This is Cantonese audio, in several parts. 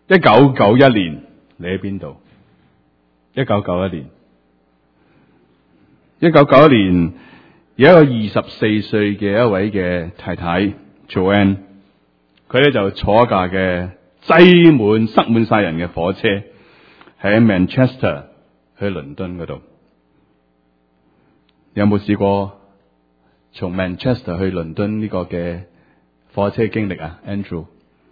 1991年，你喺邊度？1991年，1991年有一個24歲嘅一位嘅太太 Joanne， 佢咧就坐一架嘅塞滿晒人嘅火車，喺 Manchester 去倫敦嗰度。你有冇試過從 Manchester 去倫敦呢個嘅火車經歷啊 Andrew？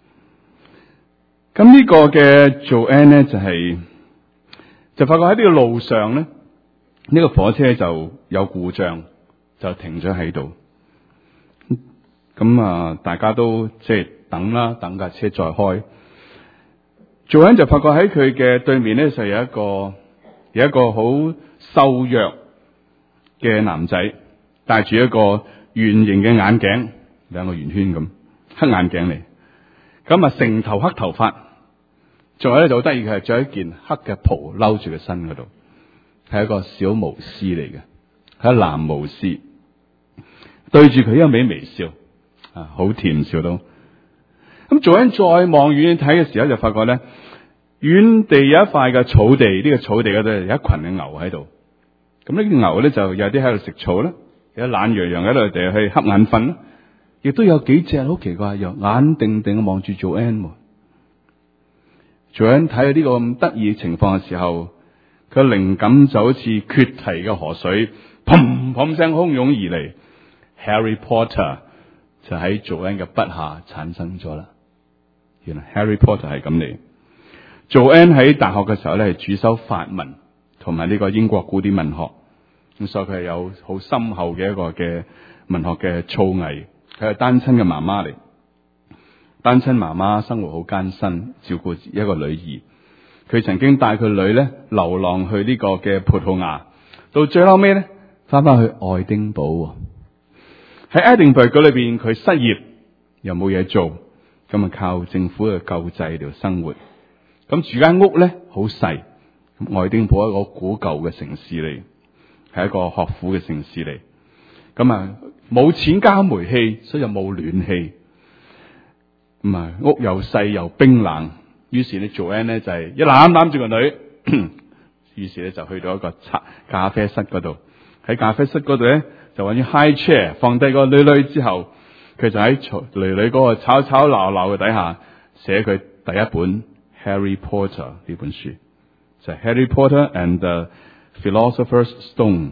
咁呢個嘅 Joanne 咧就發覺喺呢個路上咧，呢個火車就有故障，就停咗喺度。咁啊，大家都即係等啦，等架車再開。Joanne 就發覺喺佢嘅對面咧，就有一個好瘦弱嘅男仔，戴住一個圓形嘅眼鏡，兩個圓圈咁，黑眼鏡嚟。咁啊，成頭黑頭髮，仲有咧就好得意，佢係着一件黑嘅袍褸住個身嗰度，係一個小巫師嚟嘅，係一男巫師，對住佢一味微笑，啊，好甜笑到。咁Joanne再望遠睇嘅時候，就發覺咧，遠地有一塊嘅草地，呢個草地嗰度有一群嘅牛喺度。咁呢啲牛咧就有啲喺度食草啦，有懶洋洋喺度哋去瞌眼瞓啦，亦都有幾隻好奇怪，又眼定定望住Joanne。Joanne睇到呢個咁得意嘅情況嘅時候，佢靈感就好似決堤嘅河水，砰砰聲洶湧而嚟。Harry Potter 就喺Joanne嘅筆下產生咗啦。原來 Harry Potter 係咁嚟。Joanne喺大學嘅時候咧，係主修法文同埋呢個英國古典文學，咁所以佢係有好深厚嘅一個嘅文學嘅造詣。佢係單親嘅媽媽嚟，單親媽媽生活好艱辛，照顧一個女兒。佢曾經帶佢女咧流浪去呢個嘅葡萄牙，到最後尾咧翻去愛丁堡。喺愛丁堡嗰裏邊，佢失業又冇嘢做，咁啊靠政府嘅救濟嚟生活。咁住間屋咧好細，咁愛丁堡係一個古舊嘅城市嚟，係一個學府嘅城市嚟。咁啊冇錢交煤氣，所以就冇暖氣。咁啊屋又細又冰冷，於是咧Joanne咧就係一攬住個女，於是咧就去到一個咖啡室嗰度。喺咖啡室嗰度咧就揾啲 high chair 放低個女之後，佢就喺女嗰個吵吵鬧鬧嘅底下寫佢第一本 Harry Potter 呢本書，就係 Harry Potter and the Philosopher's Stone。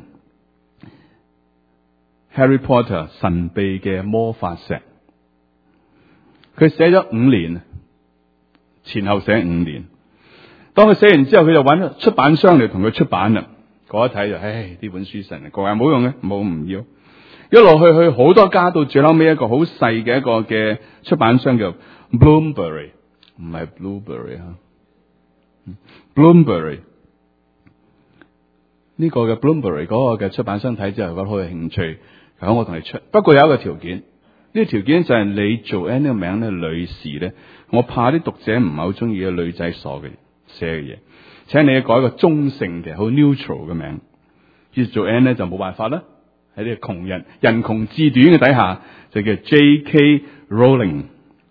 Harry Potter 神秘嘅魔法石，佢寫咗5年，前後寫5年。當佢寫完之後，佢就揾出版商嚟同佢出版啦。嗰一睇就，呢本書神個係冇用嘅，冇唔要。一路去好多家，到最後尾一個好細嘅一個嘅出版商叫 Bloomsbury， 唔係 Blueberry 啊 ，Bloomsbury 呢個嘅 Bloomsbury 嗰個嘅出版商睇之後覺得好有興趣，咁我同你出，不過有一個條件，呢個條件就係你Joanne呢個名咧，女士咧，我怕啲讀者唔係好中意嘅女仔傻嘅寫嘅嘢。請你改一個中性嘅好 neutral 嘅名，於是Joanne咧就冇辦法啦，喺呢個窮人窮志短嘅底下就叫 J.K. Rowling。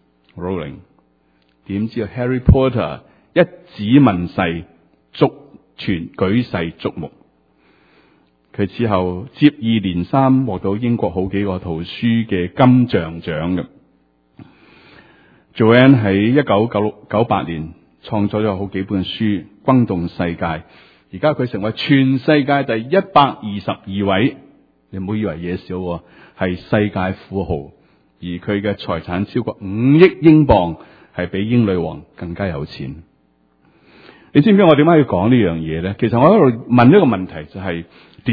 點知 Harry Potter 一紙問世，舉世矚目。佢之後接二連三獲到英國好幾個圖書嘅金像獎嘅。Joanne 喺1998年創作咗好幾本書，轟動世界。而家佢成為全世界第122位，你唔好以為嘢少，係世界富豪。而佢嘅財產超過5億英鎊，係比英女王更加有錢。你知唔知我點解要講呢樣嘢咧？其實我喺度問一個問題，就係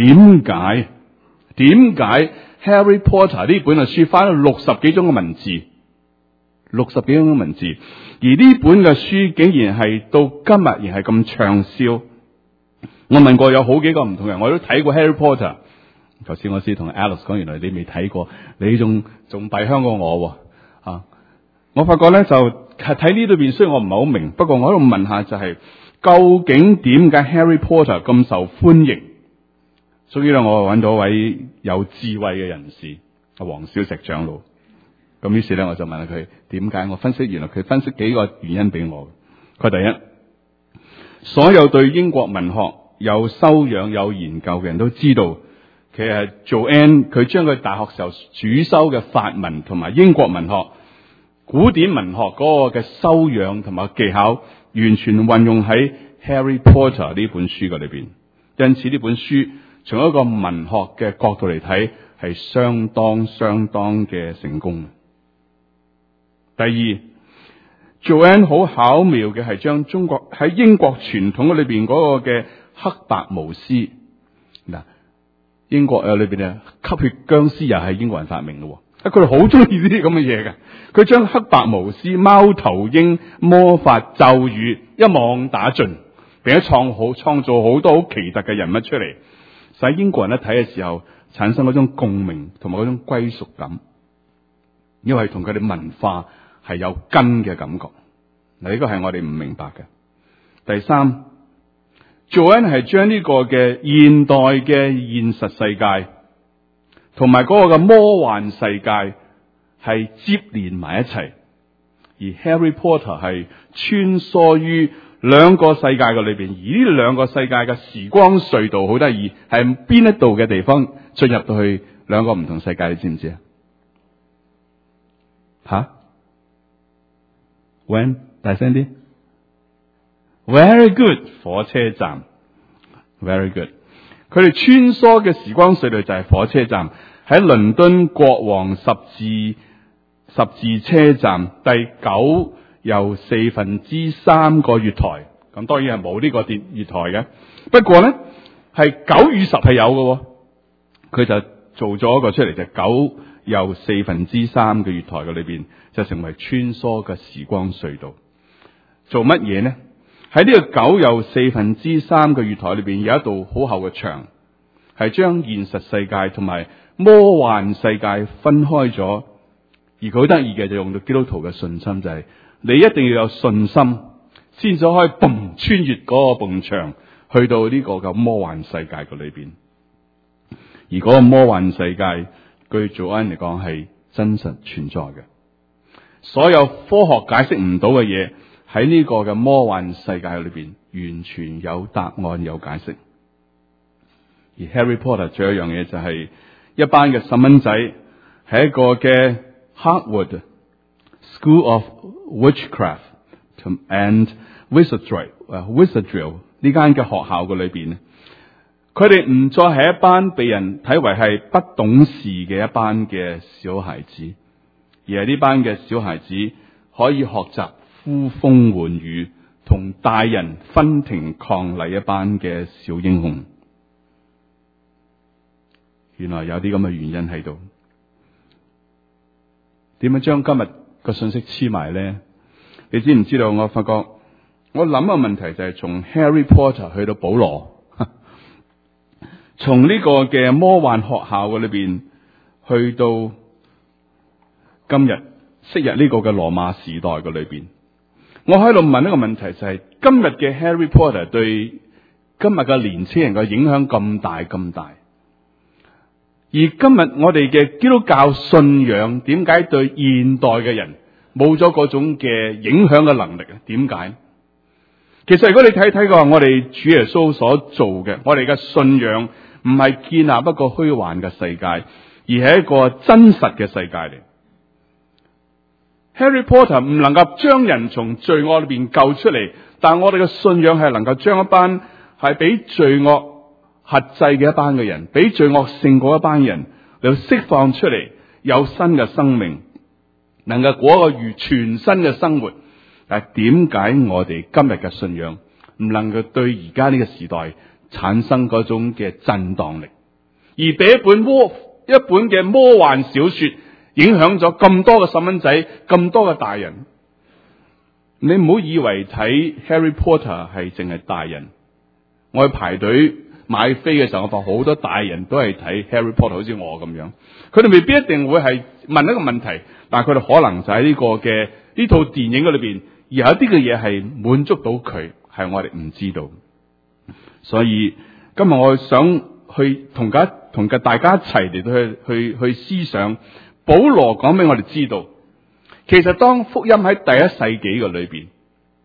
點解 Harry Potter 呢本嘅書花咗60幾種嘅文字，60幾種嘅文字，而呢本嘅書竟然係到今日仍係咁暢銷。我問過有好幾個唔同人，我都睇過 Harry Potter。頭先我先同 Alice 講，原來你未睇過，你仲弊香過我啊！我發覺咧就睇呢度邊，雖然我唔係好明，不過我喺度問下就係、究竟點解 Harry Potter 咁受歡迎？終於咧，我揾到一位有智慧嘅人士，阿黃小石長老。咁於是咧，我就問下佢點解？我分析，原來佢分析幾個原因俾我。 佢第一，所有對英國文學有修養有研究嘅人都知道，其實Joanne佢將佢大學時候主修嘅法文同埋英國文學、古典文學嗰個嘅修養同埋技巧，完全運用喺 Harry Potter 呢本書嘅裏邊。因此呢本書從一個文學嘅角度嚟睇，係相當嘅成功。第二，Joanne 好巧妙嘅係將中國喺英國傳統裏邊嗰個嘅黑白無私，嗱，英國裏邊啊吸血僵屍又係英國人發明嘅，佢哋好中意呢啲咁嘅嘢嘅。佢將黑白無私、貓頭鷹、魔法、咒語一網打盡，並且創造好多好奇特嘅人物出嚟，使英國人一睇嘅時候產生嗰種共鳴同埋嗰種歸屬感，因為同佢哋文化係有根嘅感覺。嗱，呢個係我哋唔明白嘅。第三，Joanne 係將呢個嘅現代嘅現實世界同埋嗰個嘅魔幻世界係接連埋一齊，而 Harry Potter 係穿梭於兩個世界嘅裏邊，而呢兩個世界嘅時光隧道好得意，係邊一度嘅地方進入到去兩個唔同世界，你知唔知啊？吓 ？When 大聲啲 ？Very good， 火車站 ，Very good。佢哋穿梭嘅時光隧道就係火車站，喺倫敦國王十字車站第9又3/4個月台，咁當然係冇呢個月台嘅。不過咧，係9與10係有嘅，佢就做咗一個出嚟，就9又3/4嘅月台嘅裏邊，就成為穿梭嘅時光隧道。做乜嘢呢？喺呢個9又3/4嘅月台裏邊，有一道好厚嘅牆，係將現實世界同埋魔幻世界分開咗。而佢好得意嘅就用到基督徒嘅信心，就係你一定要有信心，先至可以穿越嗰個埲牆，去到呢個嘅魔幻世界嘅裏邊。而嗰個魔幻世界，據Joanne嚟講係真實存在嘅。所有科學解釋唔到嘅嘢，喺呢個嘅魔幻世界裏邊，完全有答案有解釋。而 Harry Potter 最後一樣嘢就係一班嘅細蚊仔喺一個嘅 Hogwarts School of Witchcraft and Wizardry 呢間嘅學校嘅裏邊，佢哋唔再係一班被人睇為係不懂事嘅一班嘅小孩子，而係呢班嘅小孩子可以學習呼風喚雨，同大人分庭抗禮一班嘅小英雄。原來有啲咁嘅原因喺度。點樣將今日個信息黐埋呢？你知唔知道？我發覺我諗嘅問題就係從 Harry Potter 去到保羅，從呢個嘅魔幻學校嘅裏邊去到今日昔日呢個嘅羅馬時代嘅裏邊，我喺度問一個問題，就係今日嘅 Harry Potter 對今日嘅年輕人嘅影響咁大咁大。而今日我哋嘅基督教信仰點解對現代嘅人冇咗嗰種嘅影響嘅能力啊？點解？其實如果你睇睇嘅話，我哋主耶穌所做嘅，我哋嘅信仰唔係建立一個虛幻嘅世界，而係一個真實嘅世界嚟。Harry Potter 唔能夠將人從罪惡裏邊救出嚟，但我哋嘅信仰係能夠將一班係俾罪惡轄制嘅一班嘅人，俾罪惡勝過一班人，嚟釋放出嚟，有新嘅生命，能夠過一個全新嘅生活。但係點解我哋今日嘅信仰唔能夠對而家呢個時代產生嗰種嘅震盪力，而俾一本嘅魔幻小說影響咗咁多嘅細蚊仔，咁多嘅大人？你唔好以為睇 Harry Potter 係淨係大人。我去排隊買飛嘅時候，我發覺好多大人都係睇 Harry Potter， 好似我咁樣。佢哋未必一定會係問一個問題，但係佢哋可能就喺呢個嘅呢套電影嘅裏邊，而有一啲嘅嘢係滿足到佢，係我哋唔知道。所以今日我想去同大家一齊嚟到去思想，保羅講俾我哋知道，其實當福音喺第1世紀嘅裏邊，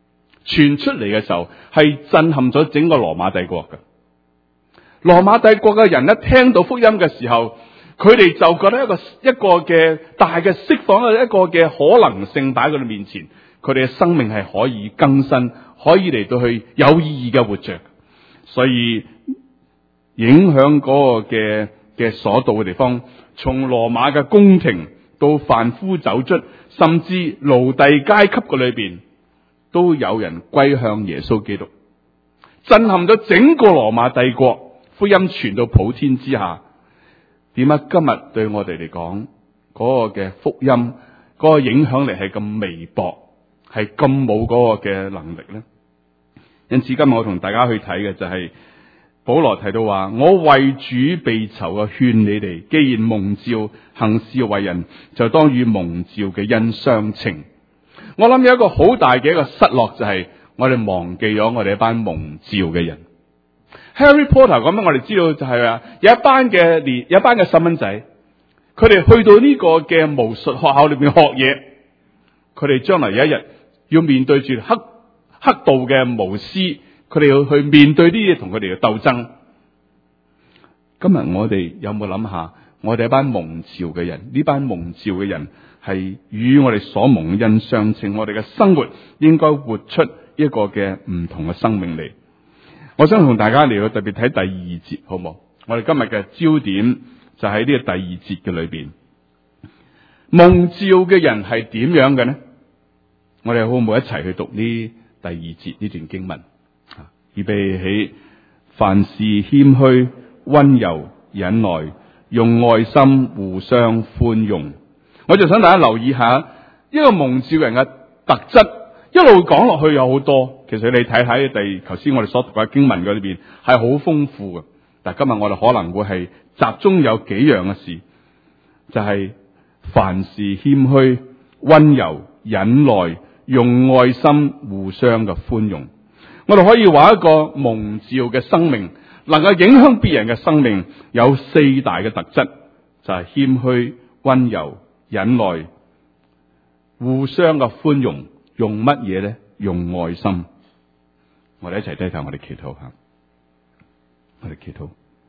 傳出嚟嘅時候，係震撼咗整個羅馬帝國嘅。羅馬帝國嘅人一聽到福音嘅時候，佢哋就覺得一個嘅大嘅釋放，一個嘅可能性擺喺佢哋面前，佢哋嘅生命係可以更新，可以嚟到去有意義嘅活着。所以影響嗰個嘅所到嘅地方，從羅馬嘅宮廷到販夫走卒，甚至奴隸階級嘅裏邊，都有人歸向耶穌基督，震撼咗整個羅馬帝國。福音傳到普天之下，點解今日對我哋嚟講嗰個嘅福音嗰個影響力係咁微薄，係咁冇嗰個嘅能力呢？因此今日我同大家去睇嘅就係保羅提到話，我為主被囚嘅勸你哋，既然蒙召行事為人，就當與蒙召嘅恩相稱。我諗有一個好大嘅一個失落，就係我哋忘記咗我哋一班蒙召嘅人。Harry Potter 咁樣，我哋知道就係話有一班嘅細蚊仔，佢哋去到呢個嘅巫術學校裏邊學嘢，佢哋將來有一日要面對住黑道嘅巫師，佢哋要去面對啲嘢同佢哋嘅鬥爭。今日我哋有冇諗下，我哋一班蒙召嘅人，呢班蒙召嘅人係與我哋所蒙恩相稱，我哋嘅生活應該活出一個嘅唔同嘅生命嚟。我想同大家嚟到特別睇第二節，好冇？我哋今日嘅焦點就喺呢個第二節嘅裏邊。蒙召嘅人係點樣嘅呢？我哋好唔好一齊去讀呢第二節呢段經文？預備起，凡事謙虛、溫柔、忍耐，用愛心互相寬容。我就想大家留意下一個蒙召人嘅特質，一路講落去有好多。其實你睇睇頭先我哋所讀嘅經文嗰裏邊係好豐富嘅，但係今日我哋可能會係集中有幾樣嘅事，就係凡事謙虛、溫柔、忍耐，用愛心互相嘅寬容。我哋可以話一個蒙召嘅生命能夠影響別人嘅生命有四大嘅特質，就係謙虛、溫柔、忍耐、互相嘅寬容。用乜嘢咧？用愛心。我哋一齊低頭，我哋祈禱下。我哋祈禱，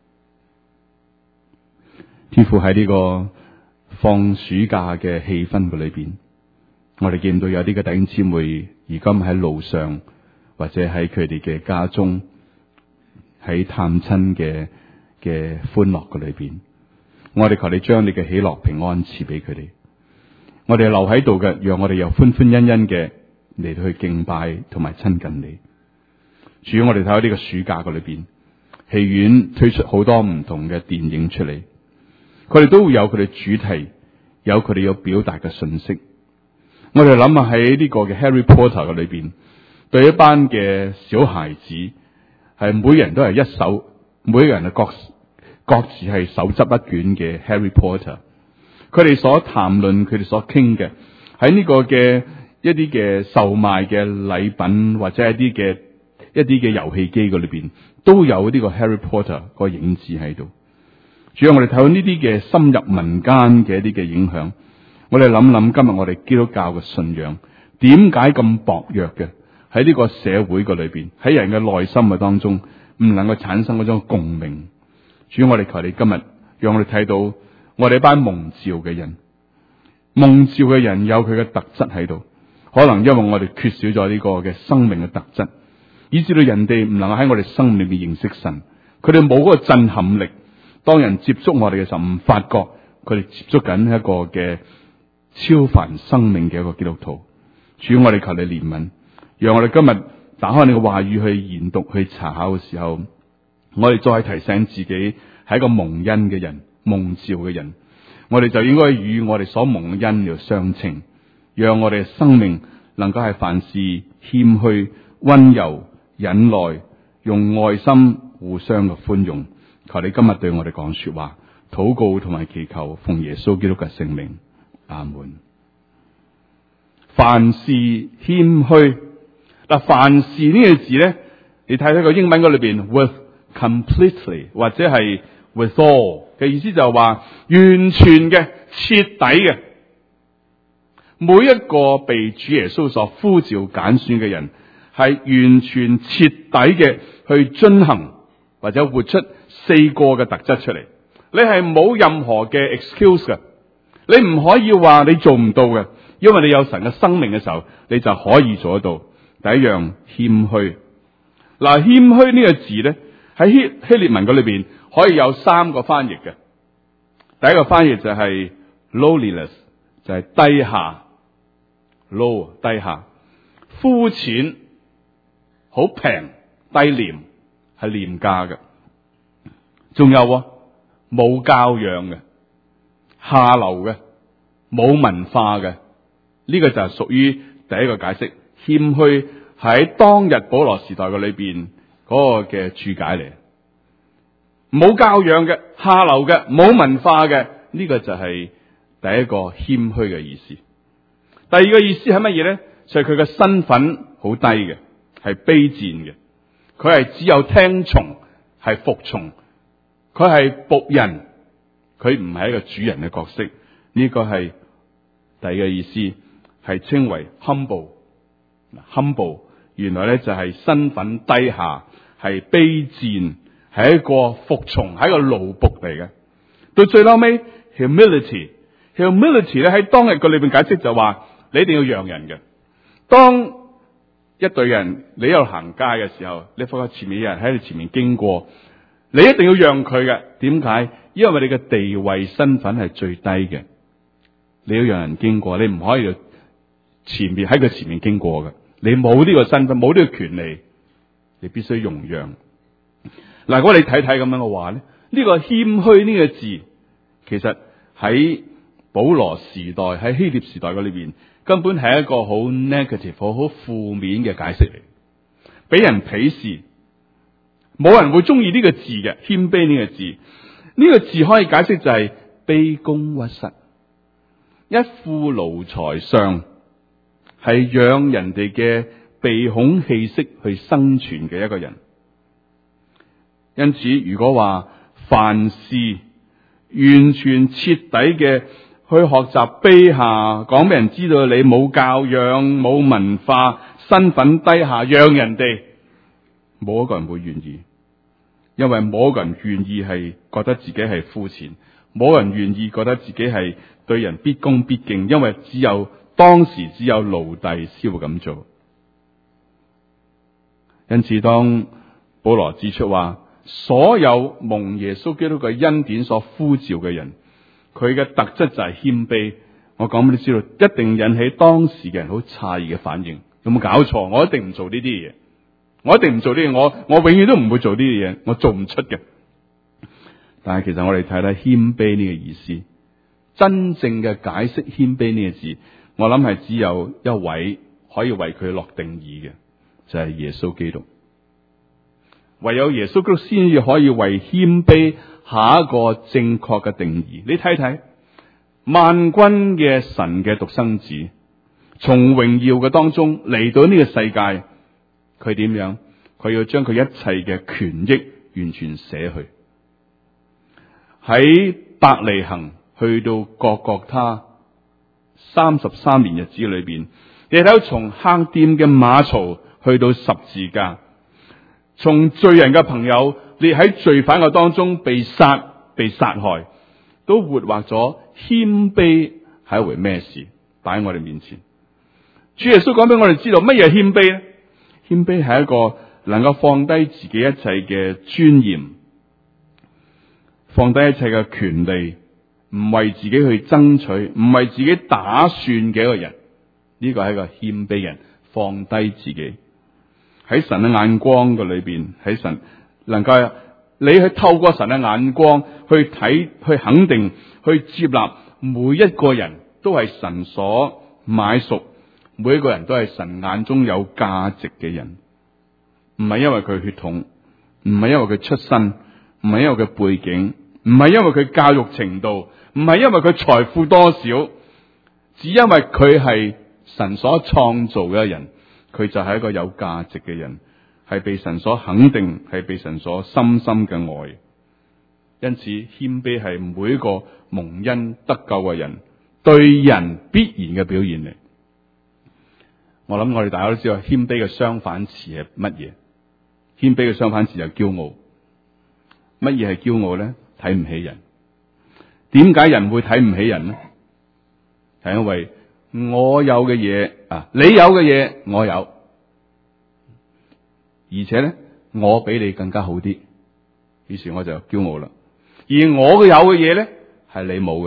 天父喺呢個放暑假嘅氣氛嘅裏邊，我哋見到有啲嘅弟兄姊妹而今喺路上，或者喺佢哋嘅家中，喺探親嘅歡樂嘅裏邊，我哋求你將你嘅喜樂平安賜俾佢哋。我哋留喺度嘅，讓我哋又歡歡欣欣嘅嚟到去敬拜同埋親近你。主要我哋睇到呢個暑假嘅裏邊，戲院推出好多唔同嘅電影出嚟，佢哋都會有佢哋主題，有佢哋要表達嘅信息。我哋諗下喺呢個嘅 Harry Potter 嘅裏邊，對一班嘅小孩子，係每人都係一手，每個人係各自係手執一卷嘅 Harry Potter。佢哋所談論，佢哋所傾嘅，喺呢個嘅一啲嘅售賣嘅禮品或者一啲嘅遊戲機嗰裏邊，都有呢個 Harry Potter 個影子喺度。主要我哋睇到呢啲嘅深入民間嘅一啲嘅影響，我哋諗諗今日我哋基督教嘅信仰點解咁薄弱嘅？喺呢個社會個裏邊，喺人嘅內心嘅當中，唔能夠產生嗰種共鳴。主要我哋求你今日讓我哋睇到。我哋一班蒙召嘅人，蒙召嘅人有佢嘅特質喺度，可能因為我哋缺少咗呢個嘅生命嘅特質，以至到人哋唔能夠喺我哋生命裏面認識神，佢哋冇嗰個震撼力。當人接觸我哋嘅時候，唔發覺佢哋接觸緊一個嘅超凡生命嘅一個基督徒。主，我哋求你憐憫，讓我哋今日打開你嘅話語去研讀、去查考嘅時候，我哋再提醒自己係一個蒙恩嘅人。蒙召嘅人，我哋就應該與我哋所蒙恩要相稱，讓我哋嘅生命能夠係凡事謙虛、溫柔、忍耐，用愛心互相嘅寬容。求你今日對我哋講說話，禱告同埋祈求，奉耶穌基督嘅聖名，阿門。凡事謙虛，嗱，凡事呢個字咧，你睇睇個英文嗰裏邊 with completely 或者係 with all。嘅意思就係話完全嘅、徹底嘅，每一個被主耶穌所呼召揀選嘅人， 係完全徹底嘅去遵行或者活出4個嘅特質出嚟。你係冇任何嘅 excuse 嘅，你唔可以話你做唔到嘅，因為你有神嘅生命嘅時候，你就可以做得到。第一樣，謙虛。嗱，謙虛呢個字咧喺希臘文嗰裏邊可以有3個翻譯嘅。第一個翻譯就係 lowliness， 就係低下 ，low 低下，膚淺，好平，低廉，係廉價嘅。仲有冇教養嘅，下流嘅，冇文化嘅，呢個就係屬於第一個解釋。謙虛喺當日保羅時代嘅裏邊嗰個嘅注解嚟。冇教養嘅，下流嘅，冇文化嘅，呢個就係第一個謙虛嘅意思。第二個意思係乜嘢咧？就係佢嘅身份好低嘅，係卑賤嘅，佢係只有聽從，係服從，佢係僕人，佢唔係一個主人嘅角色。呢個係第二個意思，係稱為 humble。humble 原來咧就係身份低下，係卑賤，係一個服從，係一個奴僕嚟嘅。到最後尾 humility 咧喺當日嘅裏邊解釋就話，你一定要讓人嘅。當一隊人你喺度行街嘅時候，你發覺前面有人喺你前面經過，你一定要讓佢嘅。點解？因為你嘅地位身份係最低嘅，你要讓人經過，你唔可以喺佢前面經過嘅。你冇呢個身份，冇呢個權利，你必須容讓。嗱，如果你睇睇咁樣嘅話咧，呢個謙虛呢個字，其實喺保羅時代，喺希臘時代嘅裏邊，根本係一個好 negative、好負面嘅解釋嚟，俾人鄙視。冇人會中意呢個字嘅，謙卑呢個字。呢個字可以解釋就係卑躬屈膝，一副奴才相，係養人哋嘅鼻孔氣息去生存嘅一個人。因此，如果話凡事完全徹底嘅去學習卑下，講俾人知道你冇教養、冇文化、身份低下，讓人哋，冇一個人會願意，因為冇一個人願意係覺得自己係膚淺，冇人願意覺得自己係對人必恭必敬，因為當時只有奴隸先會咁做。因此，當保羅指出話，所有蒙耶穌基督嘅恩典所呼召嘅人，佢嘅特質就係謙卑。我講俾你知道，一定引起當時嘅人好詫異嘅反應。有冇搞錯？我一定唔做呢啲嘢，我一定唔做呢啲嘢，我永遠都唔會做呢啲嘢，我做唔出嘅。但係其實我哋睇睇謙卑呢個意思，真正嘅解釋謙卑呢個字，我諗係只有一位可以為佢落定義嘅，就係耶穌基督。唯有耶穌基督先至可以為謙卑下一個正確嘅定義。你睇睇萬軍嘅神嘅獨生子，從榮耀嘅當中嚟到呢個世界，佢點樣？佢要將佢一切嘅權益完全捨去，喺伯利恆去到各各他33年日子裏邊，你睇到從客店嘅馬槽去到十字架，從罪人嘅朋友列喺罪犯嘅當中被殺害，都活畫咗謙卑係一回咩事擺喺我哋面前。主耶穌講俾我哋知道乜嘢係謙卑咧？謙卑係一個能夠放低自己一切嘅尊嚴，放低一切嘅權利，唔為自己去爭取，唔為自己打算嘅一個人。呢個係一個謙卑人，放低自己。喺神嘅眼光嘅裏邊，喺神能夠你去透過神嘅眼光去睇、去肯定、去接納每一個人都係神所買贖，每一個人都係神眼中有價值嘅人，唔係因為佢血統，唔係因為佢出身，唔係因為佢背景，唔係因為佢教育程度，唔係因為佢財富多少，只因為佢係神所創造嘅人。佢就係一個有價值嘅人，係被神所肯定，係被神所深深嘅愛。因此謙卑係每一個蒙恩得救嘅人對人必然嘅表現嚟。 我諗我哋大家都知道謙卑嘅相反詞係乜嘢？謙卑嘅相反詞就係驕傲。乜嘢係驕傲咧？睇唔起人。點解人會睇唔起人呢？係因為我有嘅嘢啊，你有嘅嘢我有，而且咧我比你更加好啲，於是我就驕傲啦。而我嘅有嘅嘢咧係你冇嘅，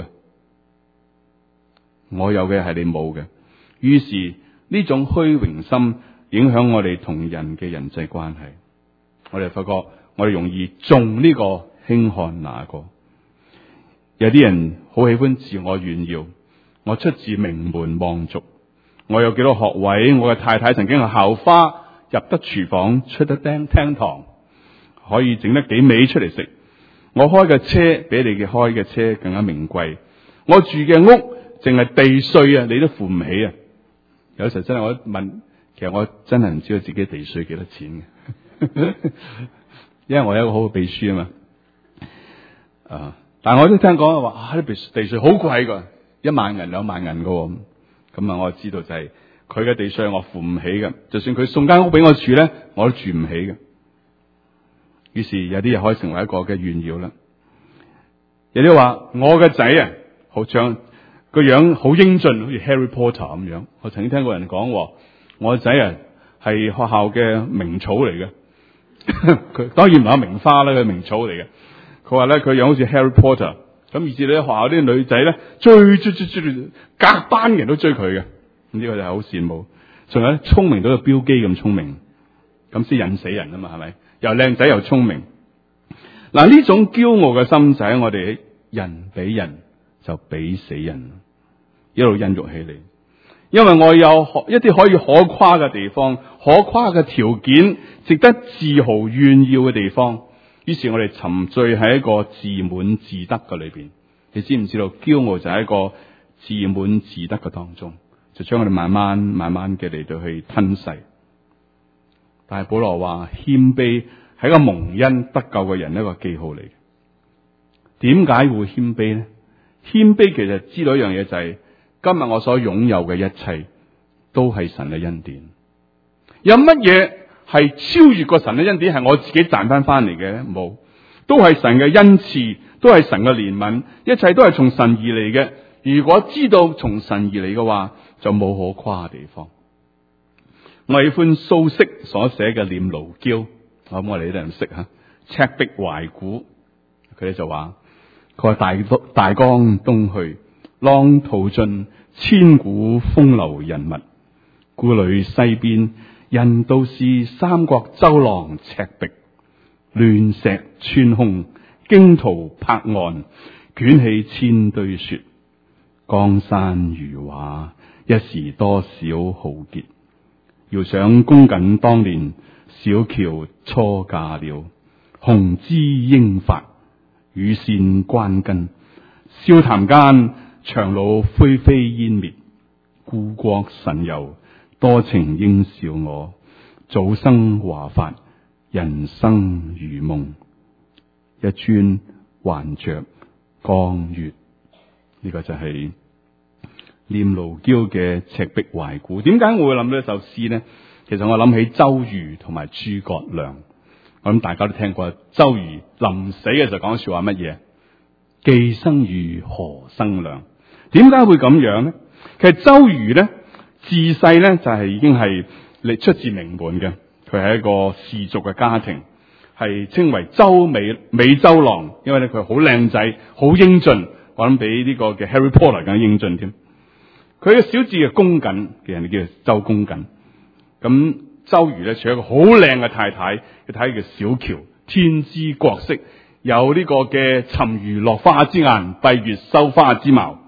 我有嘅係你冇嘅，於是呢種虛榮心影響我哋同人嘅人際關係。我哋發覺我哋容易中呢個輕看那個。有啲人好喜歡自我炫耀，我出自名門望族，我有幾多學位，我嘅太太曾經係校花，入得廚房出得廳堂，可以整得幾味出嚟食。我開嘅車比你嘅開嘅車更加名貴，我住嘅屋淨係地稅啊，你都付唔起啊！有時候真係我問，其實我真係唔知道自己地稅幾多錢嘅，因為我有一個好嘅秘書啊嘛。但係我都聽講話，啲地稅好貴噶，1萬銀2萬銀噶，咁啊，我就知道就係佢嘅地稅我付唔起嘅，就算佢送間屋俾我住咧，我都住唔起嘅。於是有啲嘢可以成為一個嘅炫耀啦。有啲話我嘅仔啊，好像個樣好英俊，好似 Harry Potter 咁樣。我曾經聽過人講，我嘅仔啊係學校嘅名草嚟嘅，佢當然唔係名花啦，佢係名草嚟嘅。佢話咧佢樣好似 Harry Potter， 咁以至你喺學校啲女仔咧追，隔班人都追佢嘅。咁呢個就係好羨慕。仲有咧聰明到個標機咁聰明，咁先引死人啊嘛，係咪？又靚仔又聰明。嗱，呢種驕傲嘅心就喺我哋人比人就比死人，一路孕育起嚟。因為我有一啲可以可誇嘅地方，可誇嘅條件，值得自豪炫耀嘅地方。於是我哋沉醉喺一個自滿自得嘅裏邊。你知唔知道驕傲就喺一個自滿自得嘅當中，就將我哋慢慢嘅嚟到去吞噬。但係保羅話謙卑係一個蒙恩得救嘅人一個記號嚟嘅。點解會謙卑呢？謙卑其實知道一樣嘢，就係今日我所擁有嘅一切都係神嘅恩典。有乜嘢係超越過神嘅恩典，係我自己賺翻嚟嘅？冇，都係神嘅恩賜，都係神嘅憐憫，一切都係從神而嚟嘅。如果知道從神而嚟嘅話，就冇可誇嘅地方。我喜歡蘇軾所寫嘅《念奴嬌》，咁我哋呢啲人識吓，赤壁懷古，佢哋就話：佢話大江東去，浪淘盡，千古風流人物。故壘西邊，人道是三國周郎赤壁。亂石穿空，驚濤拍岸，捲起千堆雪。江山如畫，一時多少豪傑。遙想公瑾當年，小喬初嫁了。紅枝英發，羽扇關根。笑談間，檣櫓灰飛煙滅。故國神遊，多情應笑我。早生華髮，人生如夢。一尊還着江月。呢個就係念奴嬌嘅赤壁懷古。點解我會諗到一首詩呢？其實我諗起周瑜同埋諸葛亮。我諗大家都聽過，周瑜臨死嘅時候講說話乜嘢？既生瑜，何生亮？點解會咁樣呢？其實周瑜呢，自細呢就係已經係出自名門嘅，佢係一個士族嘅家庭，係稱為美周郎，因為咧佢好靚仔，好英俊，我諗比呢個嘅 Harry Potter 更加英俊添。佢嘅小字嘅公瑾嘅人哋叫做周公瑾。咁周瑜咧娶一個好靚嘅太太，佢睇叫小喬，天姿國色，有呢個嘅沉魚落花之顏，閉月羞花之貌。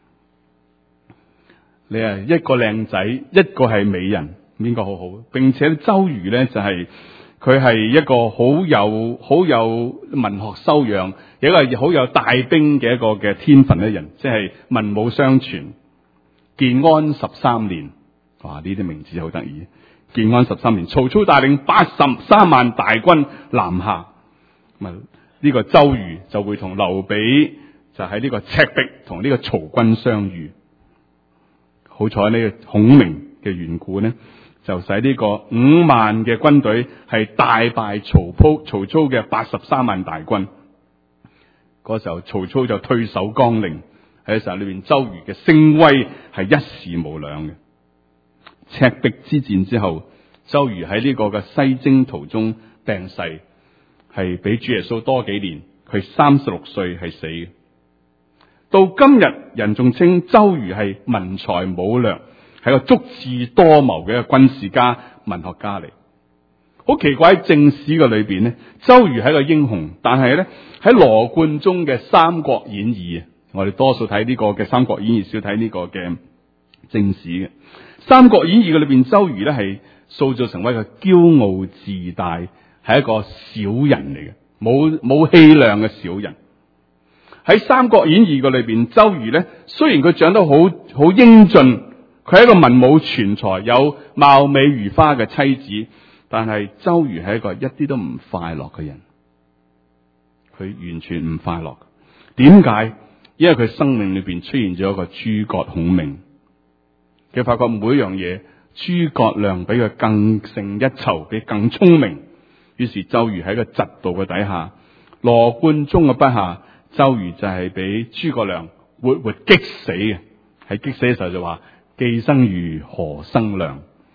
你係一個靚仔，一個係美人，邊個好好？並且周瑜咧就係佢係一個好有文學修養，一個好有大兵嘅一個嘅天分嘅人，即係文武雙全。建安13年，哇！呢啲名字好得意。建安13年，曹操帶領83萬大軍南下，呢個周瑜就會同劉備就喺呢個赤壁同呢個曹軍相遇。好彩呢個孔明嘅緣故呢，就使呢個5萬嘅軍隊係大敗曹操嘅83萬大軍。嗰時候曹操就退守江陵，喺時候裏邊周瑜嘅聲威係一時無兩嘅。赤壁之戰之後，周瑜喺呢個嘅西征途中病逝，係比主耶穌多幾年，佢36歲係死嘅。到今日人仲稱周瑜係文才武略，係個足智多謀嘅一個軍事家、文學家嚟。好奇怪，喺正史嘅裏邊呢，周瑜係一個英雄，但係咧喺羅貫中嘅《三國演義》，我哋多數睇呢個嘅《三國演義》，少睇呢個嘅正史嘅《三國演義》嘅裏邊，周瑜咧係塑造成為一個驕傲自大，係一個小人嚟嘅，冇氣量嘅小人。喺《三國演義》嘅裏邊，周瑜咧雖然佢長得好英俊，佢係一個文武全才，有貌美如花嘅妻子，但係周瑜係一個一啲都唔快樂嘅人，佢完全唔快樂。點解？因為佢生命裏邊出現咗一個諸葛孔明。佢發覺每一樣嘢，諸葛亮比佢更勝一籌，比更聰明。於是周瑜喺個嫉妒嘅底下，羅貫中嘅筆下，周瑜就係俾諸葛亮活激死嘅。喺激死嘅時候就話：既生瑜，何生亮？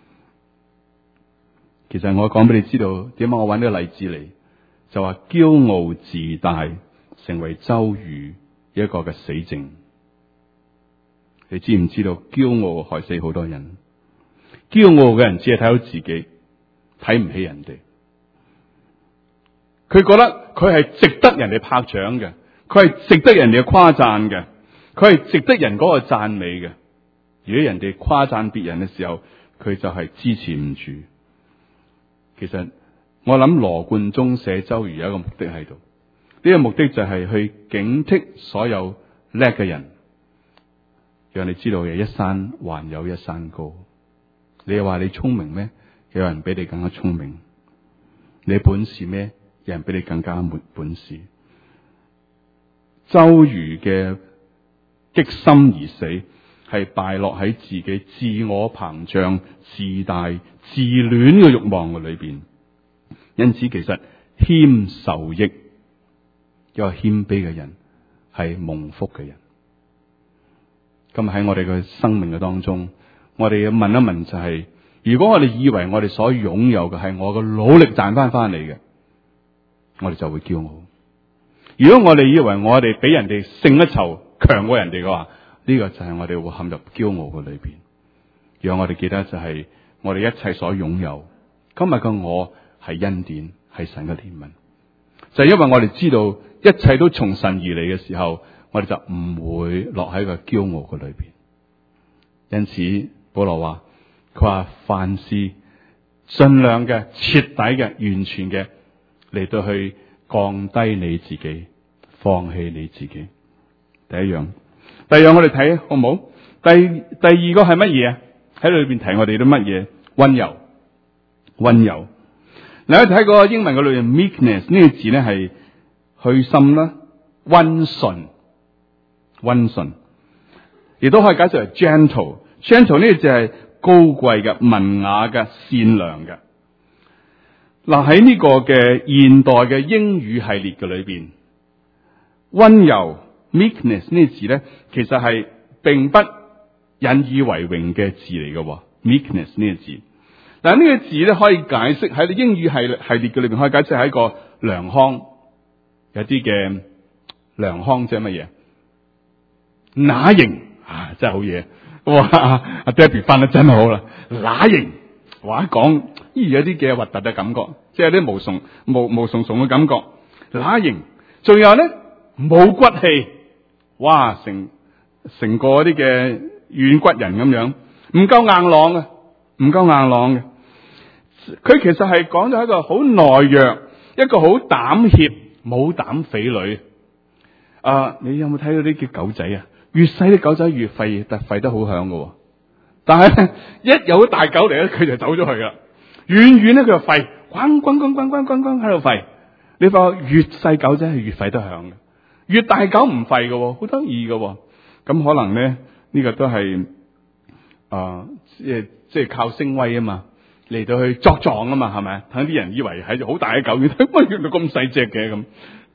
其實我講俾你知道，點解我揾呢個例子嚟，就話驕傲自大成為周瑜一個嘅死症。你知唔知道驕傲害死好多人？驕傲嘅人只係睇到自己，睇唔起人哋。佢覺得佢係值得人哋拍掌嘅，佢係值得人哋嘅誇讚嘅，佢係值得人嗰個讚美嘅。如果人哋誇讚別人嘅時候，佢就係支持唔住。其實我諗羅貫中寫周瑜有一個目的喺度，呢個目的就係去警惕所有叻嘅人，讓你知道嘅一山還有一山高。你又話你聰明咩？有人比你更加聰明。你本事咩？有人比你更加沒本事。周瑜嘅激心而死，係敗落喺自己自我膨脹、自大、自戀嘅慾望嘅裏邊。因此，其實謙受益，一個謙卑嘅人係蒙福嘅人。今日喺我哋嘅生命嘅當中，我哋要問一問就係：如果我哋以為我哋所擁有嘅係我嘅努力賺翻嚟嘅，我哋就會驕傲。如果我哋以為我哋比人哋勝一籌，強過人哋嘅話，呢個就係我哋會陷入驕傲嘅裏邊。讓我哋記得就係我哋一切所擁有，今日嘅我係恩典，係神嘅憐憫。就係因為我哋知道一切都從神而嚟嘅時候，我哋就唔會落喺個驕傲嘅裏邊。因此保羅話，佢話凡事盡量嘅、徹底嘅、完全嘅嚟到去降低你自己，放棄你自己。第一樣，第二樣我哋睇好唔好？第二個係乜嘢啊？喺裏邊提我哋啲乜嘢？溫柔，溫柔。你可以睇個英文嘅裏邊 meekness 呢個字咧係虛心啦、溫順、溫順，亦都可以解釋為 gentle。gentle 呢個字係高貴嘅、文雅嘅、善良嘅。嗱，喺呢個嘅現代嘅英語系列嘅裏邊，溫柔 meekness 呢個字咧，其實係並不引以為榮嘅字嚟嘅。meekness 呢個字，但係呢個字咧可以解釋喺英語系列嘅裏邊可以解釋係一個良腔，有啲嘅良腔即係乜嘢？乸型啊，真係好嘢！哇，阿 Debbie 翻得真係好啦，乸型，話講有啲嘅核突嘅感覺，即係有啲毛鬆鬆嘅感覺，乸型，仲有咧冇骨氣，哇，成個啲嘅軟骨人咁樣，唔夠硬朗嘅，唔夠硬朗嘅。佢其實係講咗一個好懦弱，一個好膽怯、冇膽匪類。你有冇睇到啲叫狗仔啊？越細啲狗仔越吠，但吠得好響嘅。但係咧，一有大狗嚟咧，佢就走咗去啦。遠遠咧，佢就吠，滾滾滾滾滾滾滾喺度吠。你發覺越細狗仔係越吠得響嘅，越大狗唔吠嘅，好得意嘅。咁可能咧，呢個都係即係靠聲威啊嘛，嚟到去作狀啊嘛，係咪？等啲人以為係好大嘅狗，乜原來咁細隻嘅咁。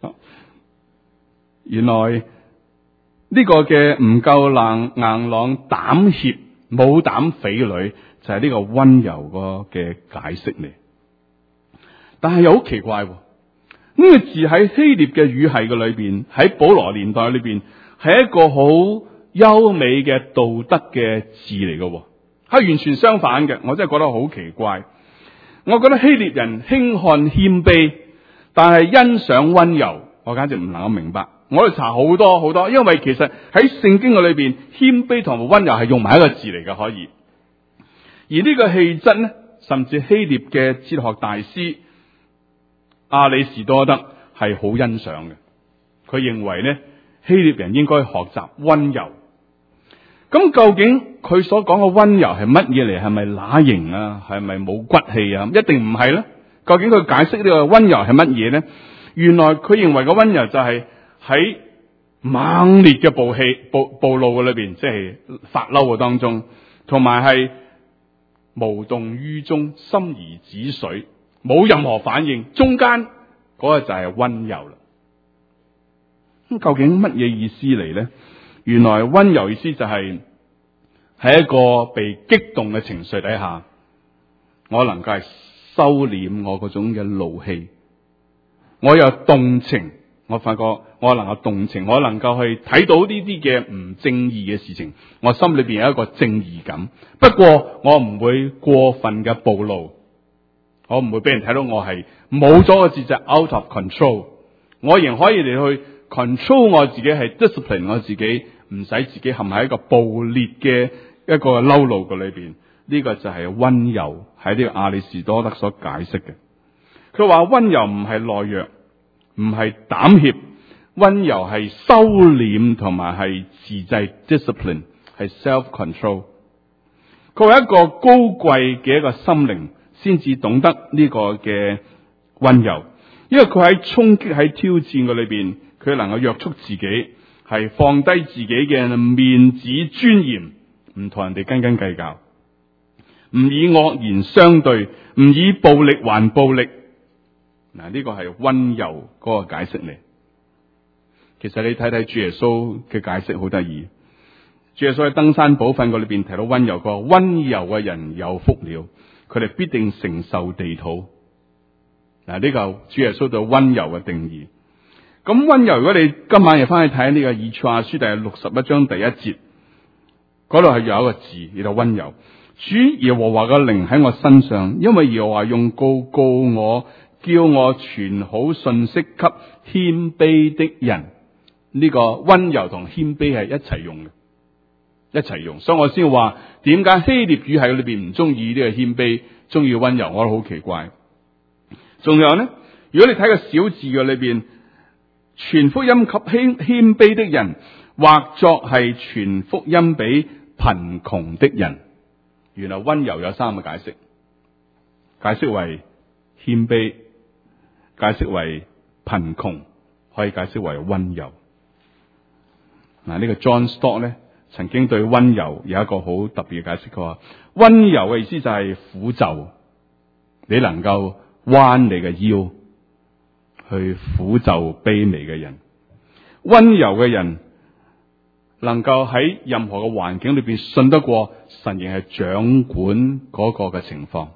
原來呢個嘅唔夠硬朗膽怯冇膽匪類，就係呢個溫柔個嘅解釋嚟。但係又好奇怪，呢個字喺希臘嘅語系嘅裏邊，喺保羅年代裏邊係一個好優美嘅道德嘅字嚟嘅，係完全相反嘅。我真係覺得好奇怪。我覺得希臘人輕看謙卑，但係欣賞溫柔，我簡直唔能夠明白。我哋查好多，因為其實喺聖經嘅裏邊，謙卑同埋溫柔係用埋一個字嚟嘅，可以。而呢個氣質呢，甚至希臘嘅哲學大師亞里士多德係好欣賞嘅。佢認為呢，希臘人應該學習溫柔。咁究竟佢所講嘅溫柔係乜嘢嚟？係咪乸型啊？係咪冇骨氣啊？一定唔係咧。究竟佢解釋呢個溫柔係乜嘢呢？原來佢認為個溫柔就係喺猛烈嘅暴怒嘅裏邊，即係發嬲嘅當中，同埋係無動於衷、心如止水，冇任何反應，中間嗰個就係溫柔啦。咁究竟乜嘢意思嚟呢？原來溫柔意思就係喺一個被激動嘅情緒底下，我能夠係收斂我嗰種嘅怒氣，我有動情，我發覺我能夠動情，我能夠去睇到呢啲嘅唔正義嘅事情，我心裏邊有一個正義感。不過我唔會過分嘅暴怒，我唔會俾人睇到我係冇咗個節制 out of control， 我仍可以嚟去 control 我自己，係 discipline 我自己，唔使自己陷喺一個暴烈嘅一個嬲怒嘅裏邊。呢個就係溫柔，喺呢個亞里士多德所解釋嘅。佢話溫柔唔係懦弱，唔係膽怯，溫柔係收斂同埋係自制 discipline， 係 self control。佢話一個高貴嘅一個心靈先至懂得呢個嘅溫柔，因為佢喺衝擊喺挑戰嘅裏邊，佢能夠約束自己，係放低自己嘅面子尊嚴，唔同人哋斤斤計較，唔以惡言相對，唔以暴力還暴力。嗱，呢個係溫柔嗰個解釋嚟。其實你睇睇主耶穌嘅解釋好得意。主耶穌喺登山寶訓嗰裏邊提到溫柔，佢話溫柔嘅人有福了，佢哋必定承受地土。嗱，呢個主耶穌對溫柔嘅定義。咁溫柔，如果你今晚又翻去睇呢個以賽亞書第61章第1節，嗰度係有一個字叫做溫柔。主耶和華嘅靈喺我身上，因為耶和華用膏膏我，叫我傳好信息給謙卑的人。呢個溫柔同謙卑係一齊用嘅，一齊用。所以我先話點解希臘語系裏邊唔中意呢個謙卑，中意溫柔，我覺得好奇怪。仲有呢，如果你睇個小字嘅裏邊，傳福音給謙卑的人，或作係傳福音俾貧窮的人。原來溫柔有三個解釋，解釋為謙卑，解釋為貧窮，可以解釋為溫柔。嗱，呢個 John Stott 咧，曾經對溫柔有一個好特別嘅解釋，佢話溫柔嘅意思就係俯就，你能夠彎你嘅腰去俯就卑微嘅人。溫柔嘅人能夠喺任何嘅環境裏邊信得過神，仍係掌管嗰個嘅情況。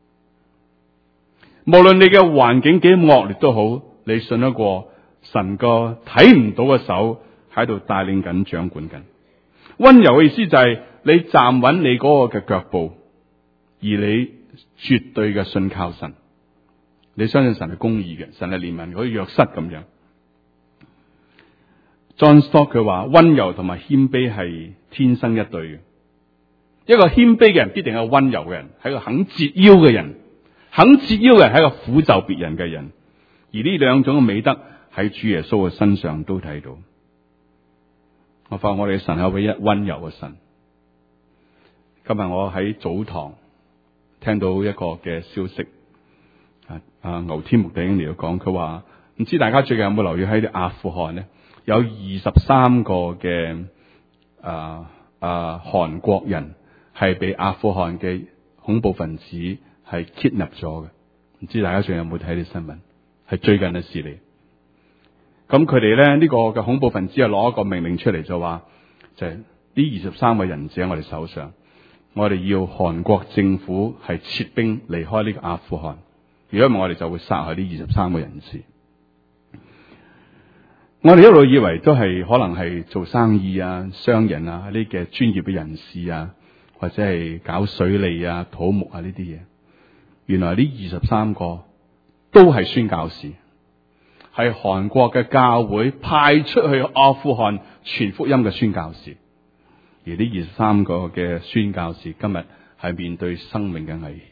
無論你嘅環境幾惡劣都好，你信得過神個睇唔到嘅手喺度帶領緊、掌管緊。溫柔嘅意思就係你站穩你嗰個嘅腳步，而你絕對嘅信靠神，你相信神係公義嘅，神係憐憫，好似約瑟咁樣。John Stott 佢話溫柔同埋謙卑係天生一對嘅。一個謙卑嘅人必定係溫柔嘅人，係一個肯折腰嘅人，肯折腰嘅人係一個俯就別人嘅人。而呢兩種嘅美德喺主耶穌嘅身上都睇到。我發覺我哋嘅神係唯一溫柔嘅神。今日我喺早堂聽到一個嘅消息，牛天牧弟兄嚟到講，佢話唔知大家最近有冇留意喺阿富汗呢？有23個嘅韓國人係被阿富汗嘅恐怖分子係 kidnap 咗嘅。唔知大家仲有冇睇啲新聞？係最近嘅事嚟。咁佢哋咧呢個嘅恐怖分子又攞一個命令出嚟，就話就係呢23個人質喺我哋手上，我哋要韓國政府係撤兵離開呢個阿富汗，如果唔係我哋就會殺害呢23個人質。我哋一路以為都係可能係做生意啊、商人啊呢嘅專業嘅人士啊，或者係搞水利啊、土木啊呢啲嘢。原來呢23個都係宣教士，係韓國嘅教會派出去阿富汗傳福音嘅宣教士。而呢23個嘅宣教士今日係面對生命嘅危險。